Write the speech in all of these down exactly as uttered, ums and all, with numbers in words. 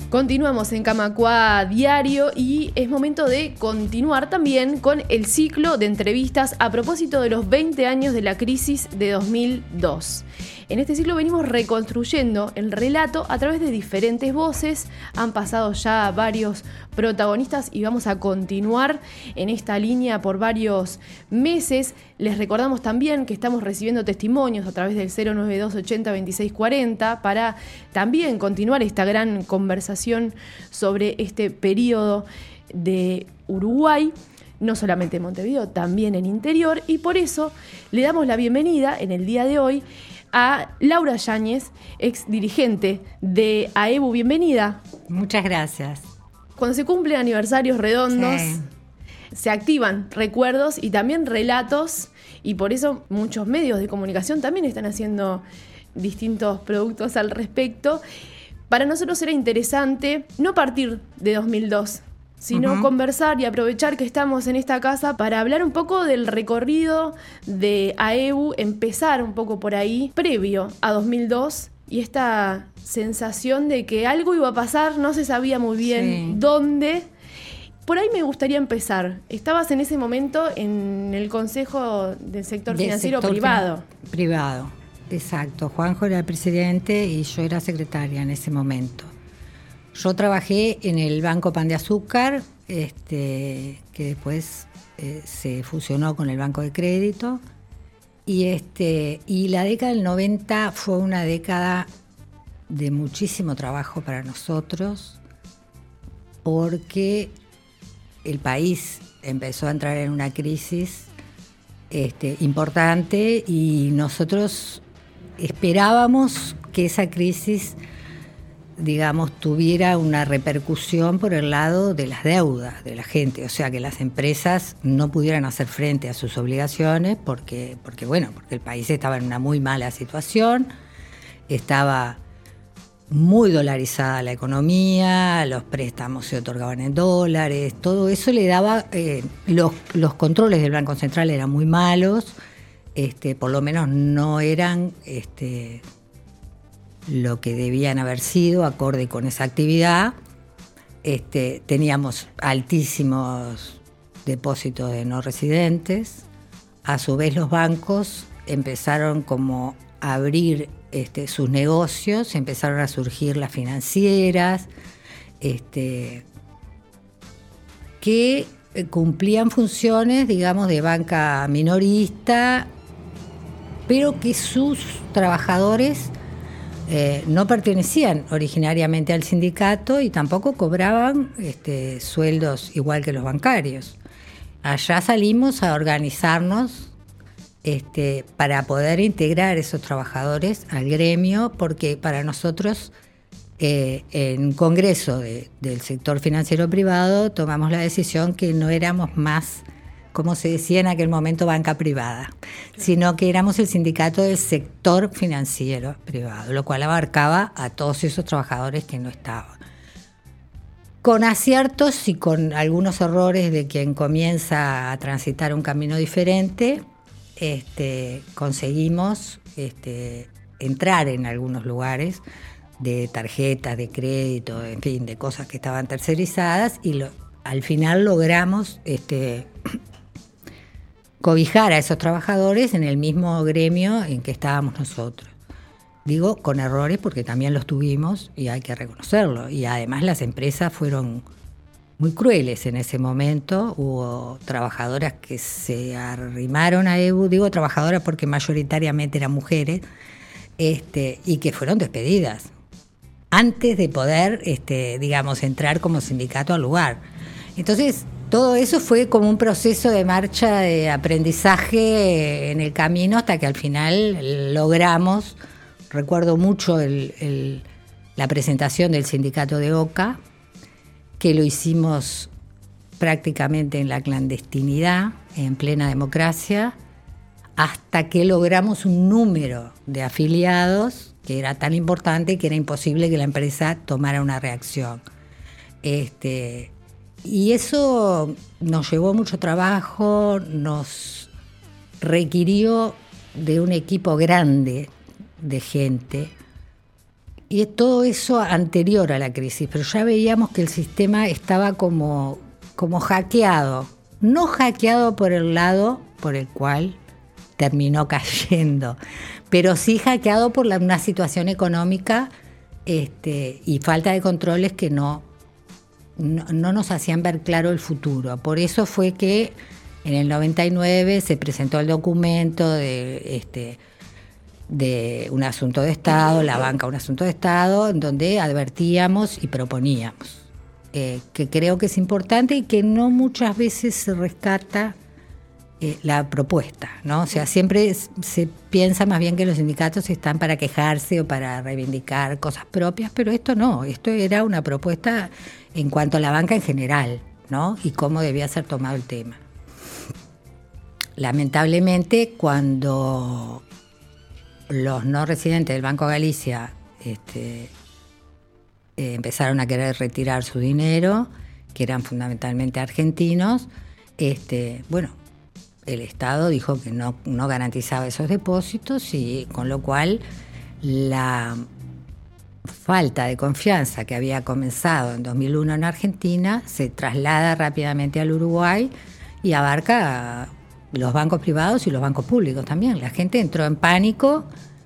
Continuamos en Camacuá Diario y es momento de continuar también con el ciclo de entrevistas a propósito de los veinte años de la crisis de dos mil dos. En este ciclo venimos reconstruyendo el relato a través de diferentes voces. Han pasado ya varios protagonistas y vamos a continuar en esta línea por varios meses. Les recordamos también que estamos recibiendo testimonios a través del cero nueve dos ochenta veintiséis cuarenta para también continuar esta gran conversación sobre este periodo de Uruguay. No solamente en Montevideo, también en interior. Y por eso le damos la bienvenida en el día de hoy a Laura Yáñez, ex dirigente de A E B U. Bienvenida. Muchas gracias. Cuando se cumplen aniversarios redondos, sí, se activan recuerdos y también relatos, y por eso muchos medios de comunicación también están haciendo distintos productos al respecto. Para nosotros era interesante no partir de dos mil dos, sino uh-huh. conversar y aprovechar que estamos en esta casa para hablar un poco del recorrido de A E B U, empezar un poco por ahí, previo a dos mil dos, y esta sensación de que algo iba a pasar, no se sabía muy bien sí. dónde. Por ahí me gustaría empezar. Estabas en ese momento en el Consejo del Sector del Financiero sector Privado. Fin- privado, exacto. Juanjo era el presidente y yo era secretaria en ese momento. Yo trabajé en el Banco Pan de Azúcar, este, que después eh, se fusionó con el Banco de Crédito. Y, este, y la década del noventa fue una década de muchísimo trabajo para nosotros, porque el país empezó a entrar en una crisis este, importante y nosotros esperábamos que esa crisis, digamos, tuviera una repercusión por el lado de las deudas de la gente, o sea, que las empresas no pudieran hacer frente a sus obligaciones porque, porque bueno, porque el país estaba en una muy mala situación, estaba muy dolarizada la economía, los préstamos se otorgaban en dólares, todo eso le daba, eh, los, los controles del Banco Central eran muy malos, este, por lo menos no eran este, lo que debían haber sido acorde con esa actividad. Este, teníamos altísimos depósitos de no residentes. A su vez los bancos empezaron como a abrir este, sus negocios, empezaron a surgir las financieras, este, que cumplían funciones, digamos, de banca minorista, pero que sus trabajadores Eh, no pertenecían originariamente al sindicato y tampoco cobraban este, sueldos igual que los bancarios. Allá salimos a organizarnos este, para poder integrar a esos trabajadores al gremio, porque para nosotros eh, en un congreso de, del sector financiero privado tomamos la decisión que no éramos más, como se decía en aquel momento, banca privada, sino que éramos el sindicato del sector financiero privado, lo cual abarcaba a todos esos trabajadores que no estaban. Con aciertos y con algunos errores de quien comienza a transitar un camino diferente, este, conseguimos este, entrar en algunos lugares de tarjetas, de crédito, en fin, de cosas que estaban tercerizadas, y lo, al final logramos este, cobijar a esos trabajadores en el mismo gremio en que estábamos nosotros. Digo con errores porque también los tuvimos y hay que reconocerlo. Y además las empresas fueron muy crueles en ese momento. Hubo trabajadoras que se arrimaron a E B U, digo trabajadoras porque mayoritariamente eran mujeres, este, y que fueron despedidas antes de poder, este, digamos, entrar como sindicato al lugar. Entonces, todo eso fue como un proceso de marcha de aprendizaje en el camino hasta que al final logramos, recuerdo mucho el, el, la presentación del sindicato de OCA, que lo hicimos prácticamente en la clandestinidad, en plena democracia, hasta que logramos un número de afiliados que era tan importante que era imposible que la empresa tomara una reacción. Este... Y eso nos llevó mucho trabajo, nos requirió de un equipo grande de gente y todo eso anterior a la crisis, pero ya veíamos que el sistema estaba como, como hackeado, no hackeado por el lado por el cual terminó cayendo, pero sí hackeado por la, una situación económica este, y falta de controles que no, no, no nos hacían ver claro el futuro. Por eso fue que en el noventa y nueve se presentó el documento de, este, de un asunto de Estado, la banca un asunto de Estado, en donde advertíamos y proponíamos, eh, que creo que es importante y que no muchas veces se rescata eh, la propuesta, ¿no? O sea, siempre se piensa más bien que los sindicatos están para quejarse o para reivindicar cosas propias, pero esto no, esto era una propuesta en cuanto a la banca en general, ¿no? Y cómo debía ser tomado el tema. Lamentablemente, cuando los no residentes del Banco Galicia este, eh, empezaron a querer retirar su dinero, que eran fundamentalmente argentinos, este, bueno, el Estado dijo que no, no garantizaba esos depósitos y con lo cual la falta de confianza que había comenzado en dos mil uno en Argentina se traslada rápidamente al Uruguay y abarca a los bancos privados y los bancos públicos también. La gente entró en pánico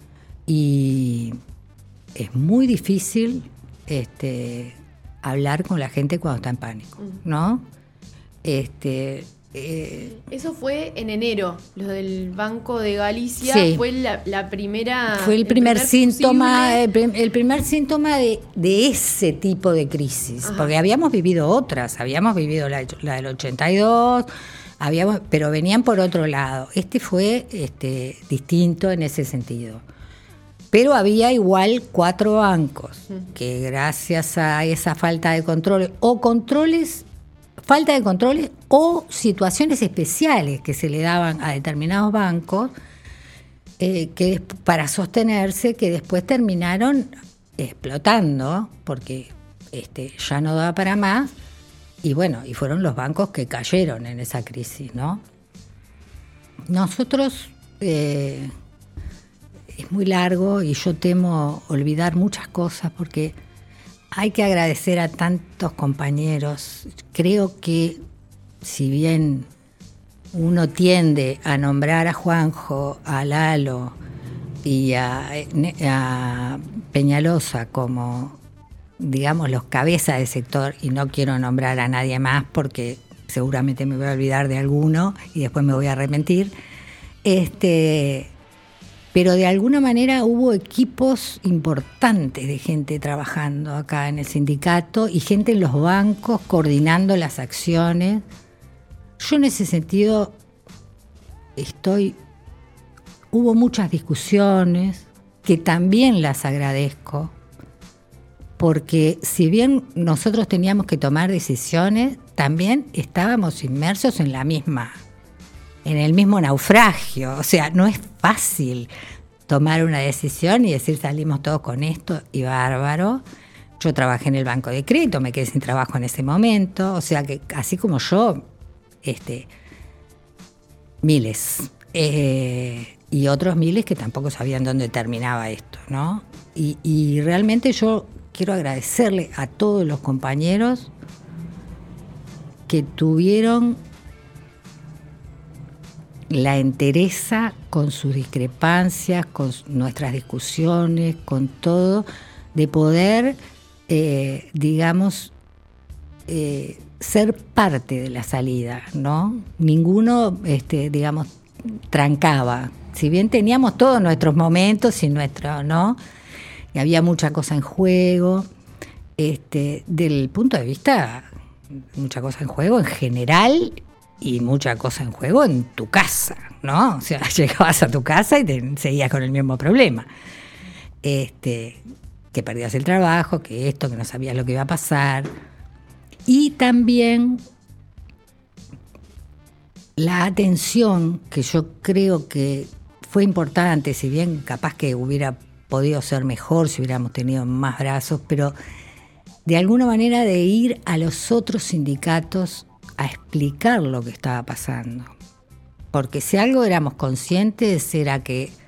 y es muy difícil este, hablar con la gente cuando está en pánico, ¿no? Este, eh, Eso fue en enero, lo del Banco de Galicia, sí, fue la, la primera... Fue el primer, el primer síntoma, el, el primer síntoma de, de ese tipo de crisis, ajá, porque habíamos vivido otras, habíamos vivido la, la del ochenta y dos, habíamos, pero venían por otro lado. Este fue este, distinto en ese sentido. Pero había igual cuatro bancos que gracias a esa falta de controles o controles, falta de controles o situaciones especiales que se le daban a determinados bancos eh, que para sostenerse, que después terminaron explotando porque este, ya no daba para más y bueno, y fueron los bancos que cayeron en esa crisis, ¿no? Nosotros... Eh, Es muy largo y yo temo olvidar muchas cosas porque hay que agradecer a tantos compañeros. Creo que si bien uno tiende a nombrar a Juanjo, a Lalo y a, a Peñalosa como, digamos, los cabezas de sector, y no quiero nombrar a nadie más porque seguramente me voy a olvidar de alguno y después me voy a arrepentir, este... pero de alguna manera hubo equipos importantes de gente trabajando acá en el sindicato y gente en los bancos coordinando las acciones. Yo en ese sentido estoy... Hubo muchas discusiones que también las agradezco, porque si bien nosotros teníamos que tomar decisiones, también estábamos inmersos en la misma... en el mismo naufragio, o sea, no es fácil tomar una decisión y decir salimos todos con esto y bárbaro. Yo trabajé en el Banco de Crédito, me quedé sin trabajo en ese momento, o sea que así como yo, este, miles, eh, y otros miles que tampoco sabían dónde terminaba esto, ¿no? Y, y realmente yo quiero agradecerle a todos los compañeros que tuvieron la entereza con sus discrepancias, con nuestras discusiones, con todo, de poder, eh, digamos, eh, ser parte de la salida, ¿no? Ninguno, este, digamos, trancaba. Si bien teníamos todos nuestros momentos y nuestro, ¿no? Y había mucha cosa en juego, este, del punto de vista, mucha cosa en juego en general. Y mucha cosa en juego en tu casa, ¿no? O sea, llegabas a tu casa y te seguías con el mismo problema. Este, que perdías el trabajo, que esto, que no sabías lo que iba a pasar. Y también la atención, que yo creo que fue importante, si bien capaz que hubiera podido ser mejor si hubiéramos tenido más brazos, pero de alguna manera de ir a los otros sindicatos a explicar lo que estaba pasando. Porque si algo éramos conscientes era que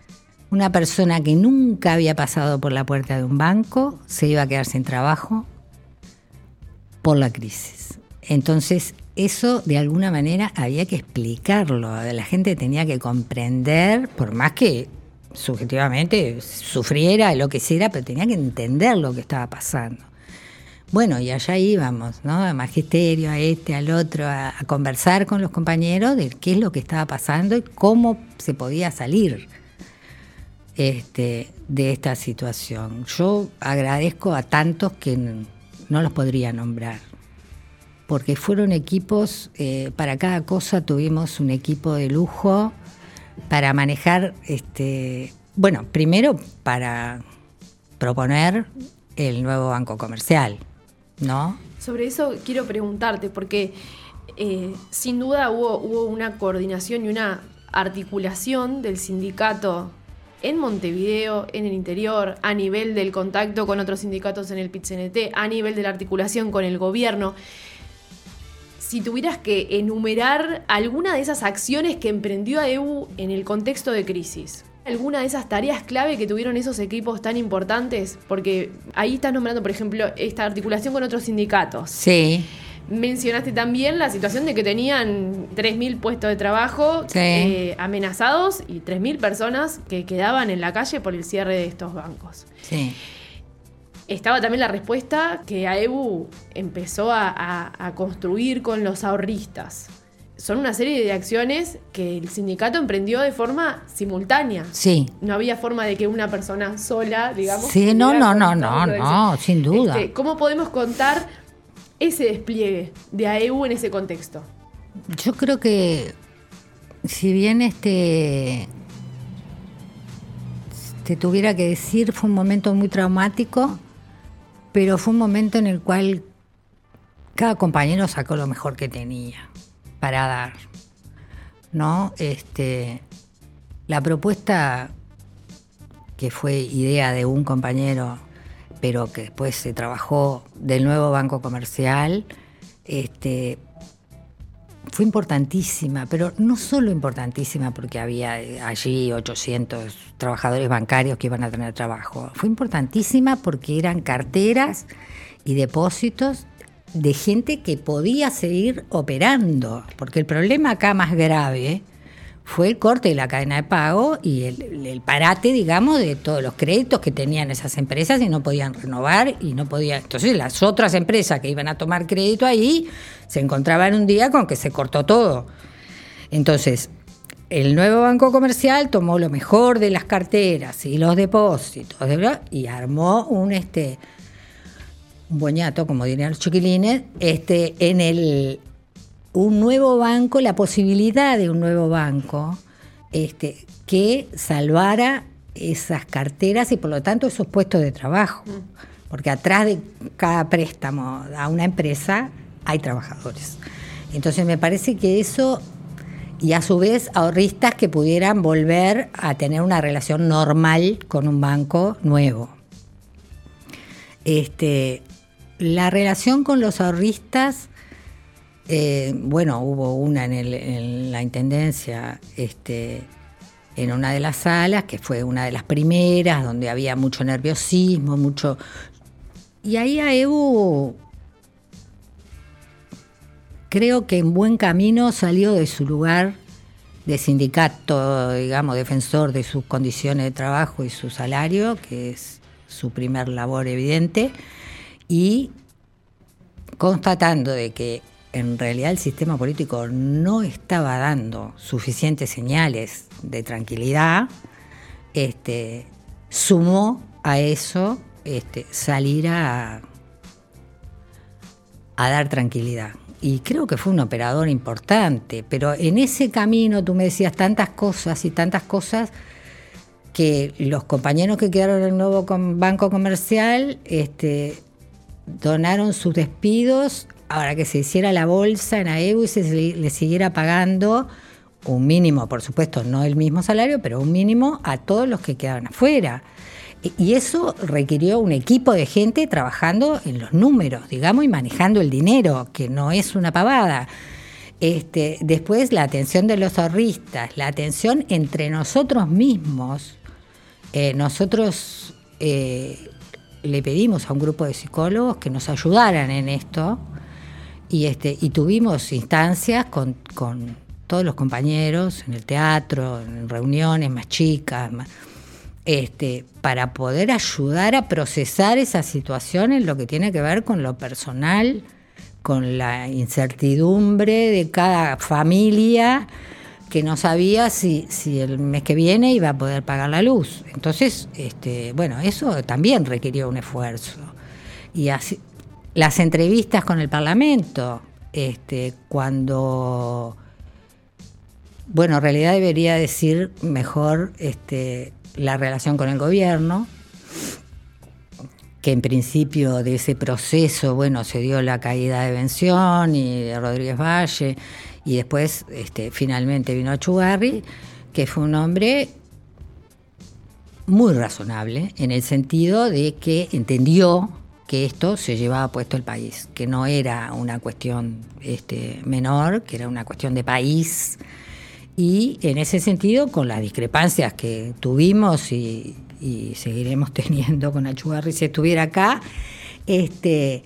una persona que nunca había pasado por la puerta de un banco se iba a quedar sin trabajo por la crisis. Entonces, eso de alguna manera había que explicarlo. La gente tenía que comprender, por más que subjetivamente sufriera, lo que sea, pero tenía que entender lo que estaba pasando. Bueno, y allá íbamos, ¿no? A magisterio, a este, al otro, a, a conversar con los compañeros de qué es lo que estaba pasando y cómo se podía salir este, de esta situación. Yo agradezco a tantos que no los podría nombrar, porque fueron equipos, eh, para cada cosa tuvimos un equipo de lujo para manejar, este, bueno, primero para proponer el nuevo Banco Comercial, ¿no? Sobre eso quiero preguntarte, porque eh, sin duda hubo, hubo una coordinación y una articulación del sindicato en Montevideo, en el interior, a nivel del contacto con otros sindicatos en el Pit-C N T, a nivel de la articulación con el gobierno. Si tuvieras que enumerar alguna de esas acciones que emprendió A E U en el contexto de crisis, alguna de esas tareas clave que tuvieron esos equipos tan importantes, porque ahí estás nombrando, por ejemplo, esta articulación con otros sindicatos. Sí. Mencionaste también la situación de que tenían tres mil puestos de trabajo sí. eh, amenazados y tres mil personas que quedaban en la calle por el cierre de estos bancos. Sí. Estaba también la respuesta que A E U empezó a, a, a construir con los ahorristas. Son una serie de acciones que el sindicato emprendió de forma simultánea. Sí. No había forma de que una persona sola, digamos... Sí, no, no, no, no, no, sin duda. Este, ¿Cómo podemos contar ese despliegue de A E U en ese contexto? Yo creo que si bien este te tuviera que decir, fue un momento muy traumático, pero fue un momento en el cual cada compañero sacó lo mejor que tenía para dar, ¿no? Este, la propuesta, que fue idea de un compañero, pero que después se trabajó, del nuevo Banco Comercial, este, fue importantísima, pero no solo importantísima porque había allí ochocientos trabajadores bancarios que iban a tener trabajo, fue importantísima porque eran carteras y depósitos de gente que podía seguir operando, porque el problema acá más grave fue el corte de la cadena de pago y el, el parate, digamos, de todos los créditos que tenían esas empresas y no podían renovar y no podían. Entonces las otras empresas que iban a tomar crédito ahí se encontraban un día con que se cortó todo. Entonces el nuevo Banco Comercial tomó lo mejor de las carteras y los depósitos, ¿verdad? Y armó un este un boñato, como dirían los chiquilines, este en el un nuevo banco, la posibilidad de un nuevo banco este, que salvara esas carteras y por lo tanto esos puestos de trabajo. Porque atrás de cada préstamo a una empresa hay trabajadores. Entonces me parece que eso, y a su vez ahorristas que pudieran volver a tener una relación normal con un banco nuevo. Este, la relación con los ahorristas... Eh, bueno, hubo una en, el, en la Intendencia, este, en una de las salas, que fue una de las primeras, donde había mucho nerviosismo, mucho... Y ahí A E U, creo que en buen camino salió de su lugar de sindicato, digamos, defensor de sus condiciones de trabajo y su salario, que es su primer labor evidente, y constatando de que en realidad el sistema político no estaba dando suficientes señales de tranquilidad, este, sumó a eso este, salir a, a dar tranquilidad. Y creo que fue un operador importante, pero en ese camino tú me decías tantas cosas y tantas cosas que los compañeros que quedaron en el nuevo Banco Comercial este, donaron sus despidos ahora que se hiciera la bolsa en A E U y se le siguiera pagando un mínimo, por supuesto, no el mismo salario, pero un mínimo a todos los que quedaban afuera. Y eso requirió un equipo de gente trabajando en los números, digamos, y manejando el dinero, que no es una pavada. Este, después la atención de los ahorristas, la atención entre nosotros mismos, Eh, nosotros eh, le pedimos a un grupo de psicólogos que nos ayudaran en esto y, este, y tuvimos instancias con, con todos los compañeros en el teatro, en reuniones más chicas, más, este, para poder ayudar a procesar esa situación en lo que tiene que ver con lo personal, con la incertidumbre de cada familia que no sabía si, si el mes que viene iba a poder pagar la luz. Entonces, este, bueno, eso también requirió un esfuerzo. Y así, las entrevistas con el Parlamento, este, cuando, bueno, en realidad debería decir mejor este, la relación con el gobierno, que en principio de ese proceso, bueno, se dio la caída de Bención y de Rodríguez Valle, y después este, finalmente vino Achugarri, que fue un hombre muy razonable, en el sentido de que entendió que esto se llevaba puesto el país, que no era una cuestión este, menor, que era una cuestión de país, y en ese sentido, con las discrepancias que tuvimos y, y seguiremos teniendo con Achugarri si estuviera acá, este,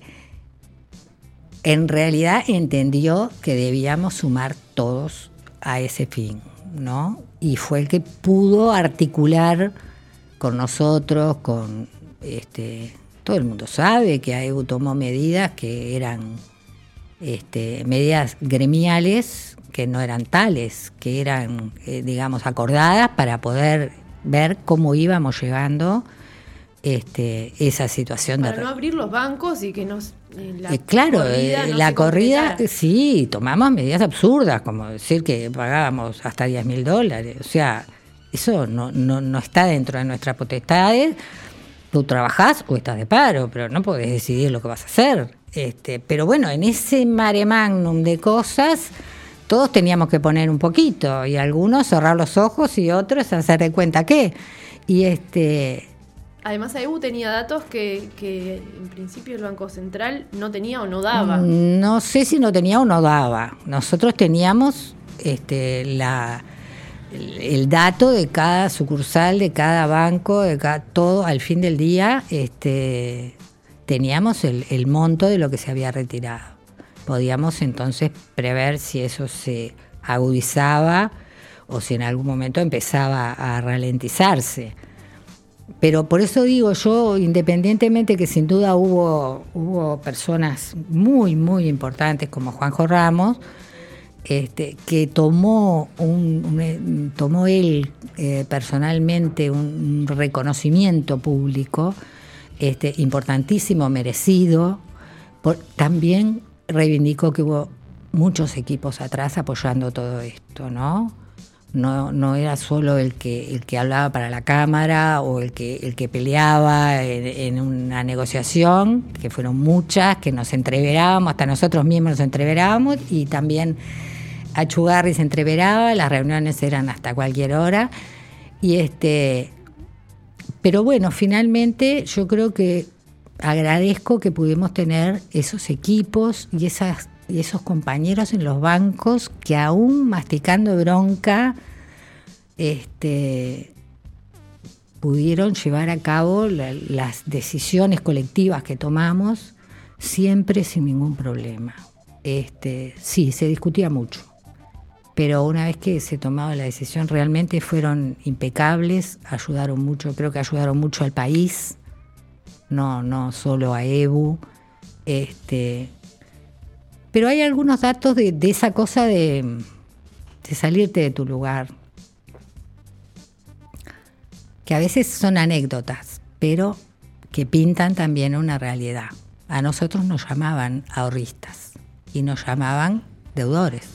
en realidad entendió que debíamos sumar todos a ese fin, ¿no? Y fue el que pudo articular con nosotros, con este, todo el mundo sabe que A E B U tomó medidas que eran este, medidas gremiales, que no eran tales, que eran, eh, digamos, acordadas para poder ver cómo íbamos llevando este, esa situación. Para de... no abrir los bancos y que nos... La eh, claro, corrida eh, no la se corrida, concretara. sí, tomamos medidas absurdas, como decir que pagábamos hasta diez mil dólares. O sea, eso no, no, no está dentro de nuestras potestades. Tú trabajás o estás de paro, pero no podés decidir lo que vas a hacer. Este, pero bueno, en ese mare magnum de cosas, todos teníamos que poner un poquito, y algunos cerrar los ojos y otros hacer de cuenta que. Y este... Además, A E B U tenía datos que, que en principio el Banco Central no tenía o no daba. No sé si no tenía o no daba. Nosotros teníamos este, la, el, el dato de cada sucursal, de cada banco, de cada, todo al fin del día, este, teníamos el, el monto de lo que se había retirado. Podíamos entonces prever si eso se agudizaba o si en algún momento empezaba a ralentizarse. Pero por eso digo yo, independientemente que sin duda hubo, hubo personas muy, muy importantes como Juanjo Ramos, este, que tomó, un, un, tomó él eh, personalmente un reconocimiento público este, importantísimo, merecido, por, también reivindicó que hubo muchos equipos atrás apoyando todo esto, ¿no? No, no era solo el que, el que hablaba para la Cámara o el que, el que peleaba en, en una negociación, que fueron muchas, que nos entreverábamos, hasta nosotros mismos nos entreverábamos, y también Achugarri se entreveraba, las reuniones eran hasta cualquier hora. Y este, pero bueno, finalmente yo creo que agradezco que pudimos tener esos equipos y esas y esos compañeros en los bancos que aún masticando bronca este, pudieron llevar a cabo la, las decisiones colectivas que tomamos siempre sin ningún problema. Este, sí, se discutía mucho, pero una vez que se tomaba la decisión realmente fueron impecables, ayudaron mucho, creo que ayudaron mucho al país, no, no solo a E B U. Este, Pero hay algunos datos de, de esa cosa de, de salirte de tu lugar, que a veces son anécdotas, pero que pintan también una realidad. A nosotros nos llamaban ahorristas y nos llamaban deudores.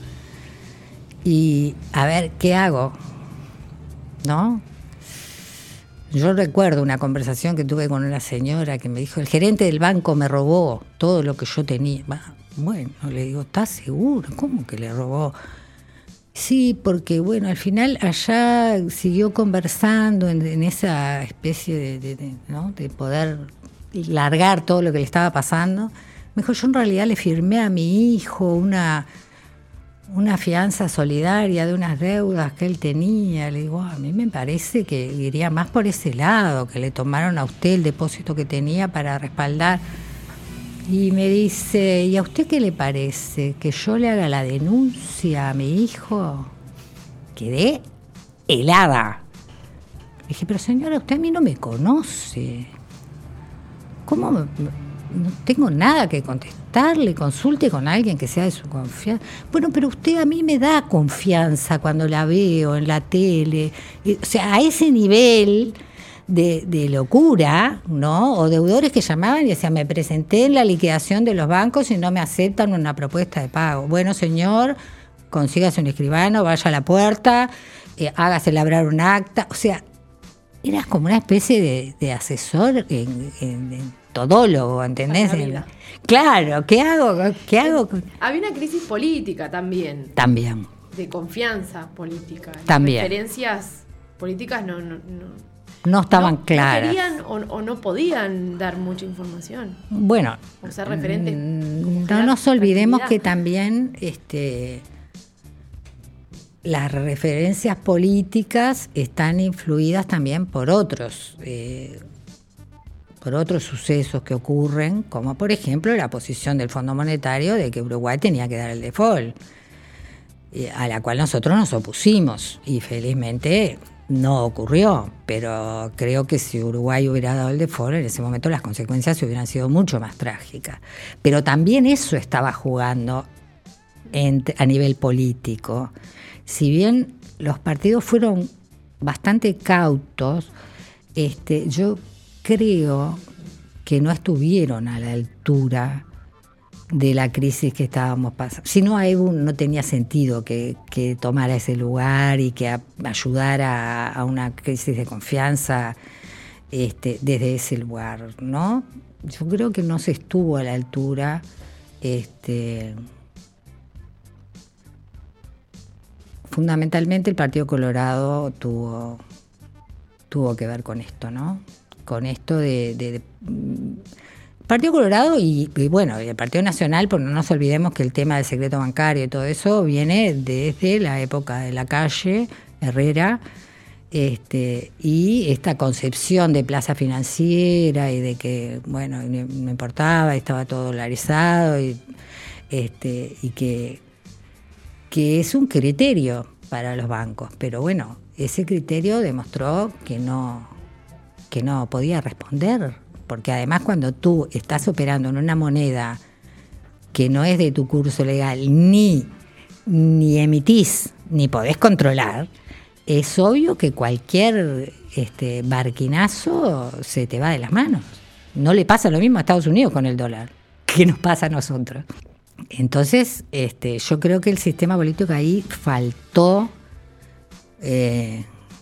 Y a ver, ¿qué hago? ¿No? Yo recuerdo una conversación que tuve con una señora que me dijo, el gerente del banco me robó todo lo que yo tenía. Bueno, le digo, ¿estás seguro? ¿Cómo que le robó? Sí, porque bueno, al final allá siguió conversando en, en esa especie de, de, de, ¿no? de poder largar todo lo que le estaba pasando. Me dijo, yo en realidad le firmé a mi hijo una, una fianza solidaria de unas deudas que él tenía. Le digo, a mí me parece que iría más por ese lado, que le tomaron a usted el depósito que tenía para respaldar. Y me dice, ¿y a usted qué le parece? ¿Que yo le haga la denuncia a mi hijo? Quedé helada. Le dije, pero señora, usted a mí no me conoce. ¿Cómo? Me, no tengo nada que contestarle, consulte con alguien que sea de su confianza. Bueno, pero usted a mí me da confianza cuando la veo en la tele. O sea, a ese nivel de, de locura, ¿no? O deudores que llamaban y decían, me presenté en la liquidación de los bancos y no me aceptan una propuesta de pago. Bueno, señor, consígase un escribano, vaya a la puerta, eh, hágase labrar un acta. O sea, era como una especie de, de asesor en, en, en todólogo, ¿entendés? Claro, ¿qué hago? ¿Qué hago? Había una crisis política también. También. De confianza política. También. Las referencias políticas no, no, no, no estaban no, claras. No querían o, o no podían dar mucha información. Bueno, o ser referentes. No nos olvidemos que también este, las referencias políticas están influidas también por otros eh, por otros sucesos que ocurren, como por ejemplo la posición del Fondo Monetario de que Uruguay tenía que dar el default, eh, a la cual nosotros nos opusimos y felizmente no ocurrió, pero creo que si Uruguay hubiera dado el default, en ese momento las consecuencias hubieran sido mucho más trágicas. Pero también eso estaba jugando en, a nivel político. Si bien los partidos fueron bastante cautos, este, yo creo que no estuvieron a la altura de la crisis que estábamos pasando. Si no, a Evo no tenía sentido que, que tomara ese lugar y que a, ayudara a, a una crisis de confianza este, desde ese lugar, ¿no? Yo creo que no se estuvo a la altura. Este, fundamentalmente el Partido Colorado tuvo, tuvo que ver con esto, ¿no? Con esto de... de, de Partido Colorado y, y bueno, el Partido Nacional, porque no nos olvidemos que el tema del secreto bancario y todo eso viene desde la época de Lacalle, Herrera, este, y esta concepción de plaza financiera y de que, bueno, no, no importaba, estaba todo dolarizado y, este, y que, que es un criterio para los bancos, pero bueno, ese criterio demostró que no, que no podía responder. Porque además cuando tú estás operando en una moneda que no es de tu curso legal, ni, ni emitís, ni podés controlar, es obvio que cualquier este, barquinazo se te va de las manos. No le pasa lo mismo a Estados Unidos con el dólar, que nos pasa a nosotros. Entonces, este, yo creo que el sistema político ahí faltó, eh,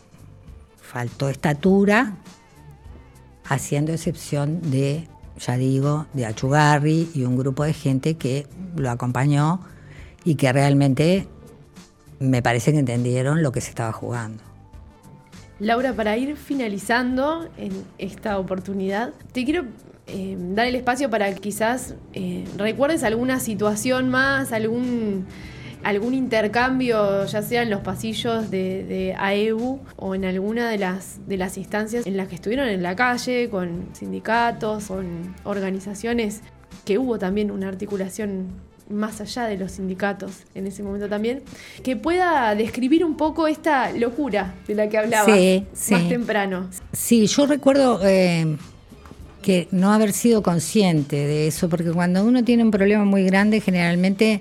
faltó estatura, haciendo excepción de, ya digo, de Achugarri y un grupo de gente que lo acompañó y que realmente me parece que entendieron lo que se estaba jugando. Laura, para ir finalizando en esta oportunidad, te quiero eh, dar el espacio para que quizás eh, recuerdes alguna situación más, algún... algún intercambio, ya sea en los pasillos de, de A E B U o en alguna de las, de las instancias en las que estuvieron en la calle, con sindicatos, con organizaciones, que hubo también una articulación más allá de los sindicatos en ese momento también, que pueda describir un poco esta locura de la que hablabas sí, más sí. temprano. Sí, yo recuerdo eh, que no haber sido consciente de eso, porque cuando uno tiene un problema muy grande, generalmente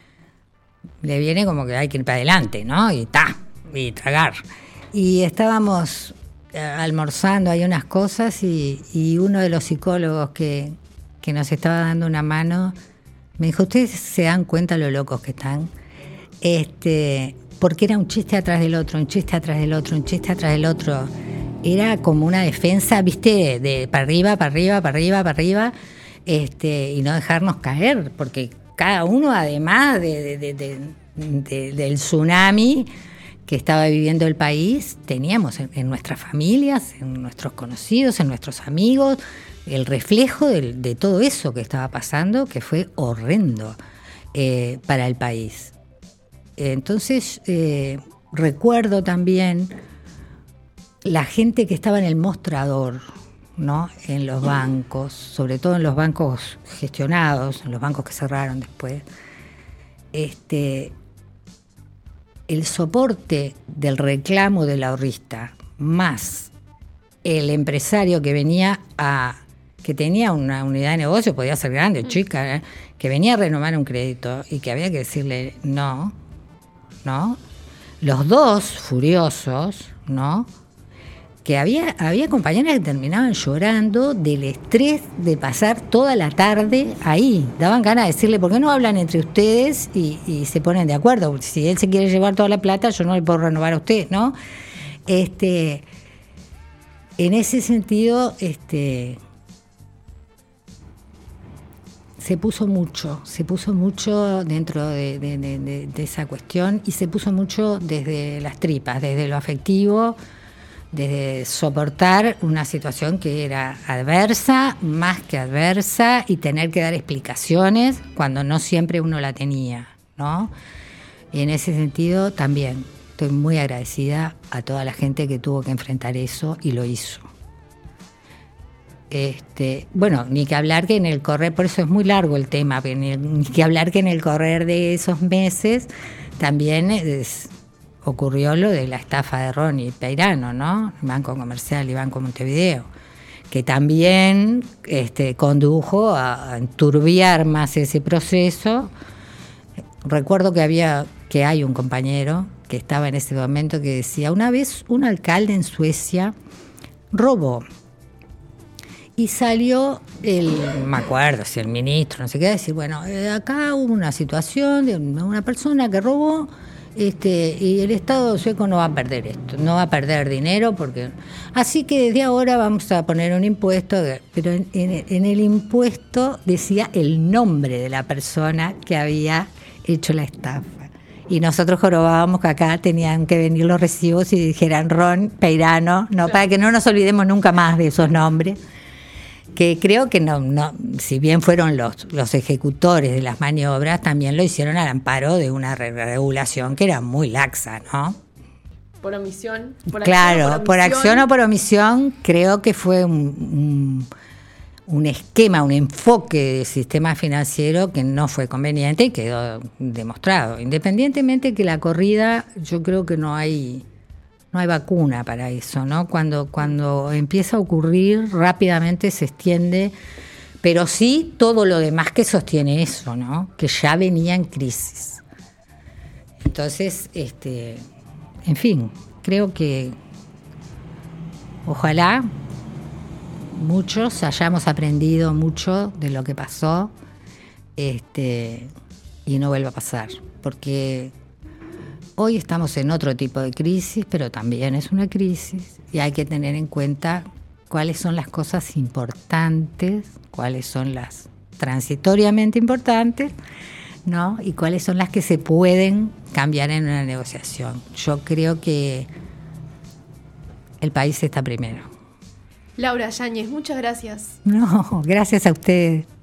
le viene como que hay que ir para adelante, ¿no? Y ta, y tragar. Y estábamos eh, almorzando ahí unas cosas y, y uno de los psicólogos que, que nos estaba dando una mano me dijo, ¿ustedes se dan cuenta lo locos que están? Este, porque era un chiste atrás del otro, un chiste atrás del otro, un chiste atrás del otro. Era como una defensa, ¿viste? De para arriba, para arriba, para arriba, para arriba, este, y no dejarnos caer, porque cada uno, además de, de, de, de, del tsunami que estaba viviendo el país, teníamos en, en nuestras familias, en nuestros conocidos, en nuestros amigos, el reflejo de, de todo eso que estaba pasando, que fue horrendo eh, para el país. Entonces, eh, recuerdo también la gente que estaba en el mostrador, ¿no? En los bancos, sobre todo en los bancos gestionados, en los bancos que cerraron después. Este, el soporte del reclamo del ahorrista, más el empresario que venía a, que tenía una unidad de negocio, podía ser grande o chica, ¿eh? Que venía a renovar un crédito y que había que decirle no, ¿no? Los dos furiosos, ¿no? Que había, había compañeras que terminaban llorando del estrés de pasar toda la tarde ahí. Daban ganas de decirle, ¿por qué no hablan entre ustedes y, y se ponen de acuerdo? Si él se quiere llevar toda la plata, yo no le puedo renovar a usted, ¿no? Este, en ese sentido, este, se puso mucho, se puso mucho dentro de, de, de, de, de esa cuestión, y se puso mucho desde las tripas, desde lo afectivo, de soportar una situación que era adversa, más que adversa, y tener que dar explicaciones cuando no siempre uno la tenía, ¿no? Y en ese sentido también estoy muy agradecida a toda la gente que tuvo que enfrentar eso y lo hizo. Este, bueno, ni que hablar que en el correr, por eso es muy largo el tema, ni, ni que hablar que en el correr de esos meses también es, ocurrió lo de la estafa de Ronnie Peirano, ¿no? Banco Comercial y Banco Montevideo, que también este, condujo a, a enturbiar más ese proceso. Recuerdo que había, que hay un compañero que estaba en ese momento que decía, una vez un alcalde en Suecia robó y salió el, no me acuerdo si el ministro, no sé qué, decir, bueno, eh, acá hubo una situación de una persona que robó. Este, y el Estado sueco no va a perder esto, no va a perder dinero, porque así que desde ahora vamos a poner un impuesto, de, pero en, en, en el impuesto decía el nombre de la persona que había hecho la estafa. Y nosotros jorobábamos que acá tenían que venir los recibos y dijeran Ron Peirano, no, para que no nos olvidemos nunca más de esos nombres. Que creo que no, no, si bien fueron los, los ejecutores de las maniobras, también lo hicieron al amparo de una re- regulación que era muy laxa, ¿no? Por omisión. Por claro, acción, por acción o por omisión, creo que fue un, un, un esquema, un enfoque del sistema financiero que no fue conveniente y quedó demostrado. Independientemente que la corrida, yo creo que no hay... No hay vacuna para eso, ¿no? Cuando, cuando empieza a ocurrir, rápidamente se extiende, pero sí todo lo demás que sostiene eso, ¿no? Que ya venía en crisis. Entonces, este, en fin, creo que ojalá muchos hayamos aprendido mucho de lo que pasó, este, y no vuelva a pasar, porque hoy estamos en otro tipo de crisis, pero también es una crisis y hay que tener en cuenta cuáles son las cosas importantes, cuáles son las transitoriamente importantes, ¿no? Y cuáles son las que se pueden cambiar en una negociación. Yo creo que el país está primero. Laura Yáñez, muchas gracias. No, gracias a ustedes.